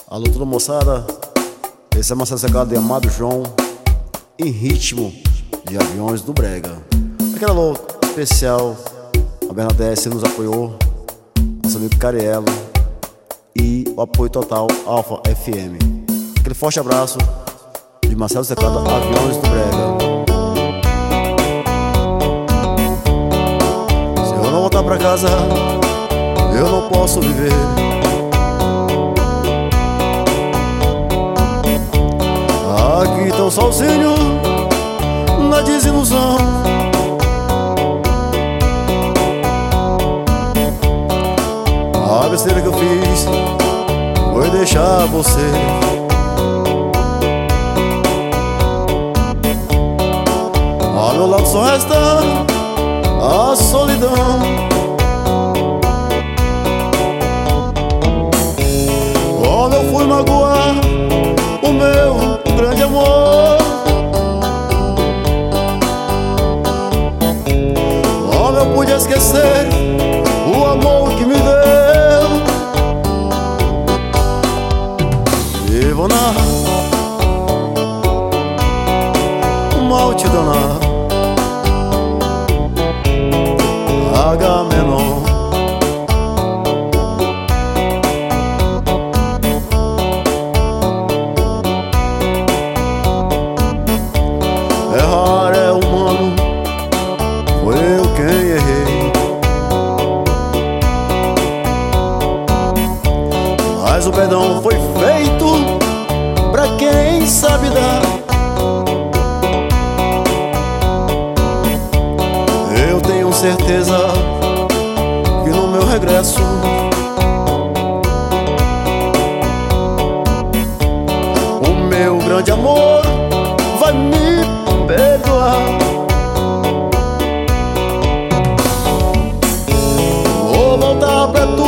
Alô, toda moçada, esse é Marcelo Secado de Amado João, em ritmo de Aviões do Brega. Aquele alô especial, a Bernadette nos apoiou, nosso amigo Cariello e o apoio total Alfa FM. Aquele forte abraço de Marcelo Secado, Aviões do Brega. Se eu não voltar pra casa, eu não posso viver. Aqui tão sozinho, na desilusão. A besteira que eu fiz foi deixar você. Ao meu lado só resta a solidão. Quando eu fui magoar o meu grande amor, como eu pude esquecer o amor que me deu? Vivo na multidão, na Agamenon. Errar é humano, foi eu quem errei, mas o perdão foi feito pra quem sabe dar. Eu tenho certeza que no meu regresso o meu grande amor vai me perdoar. Vou voltar pra tu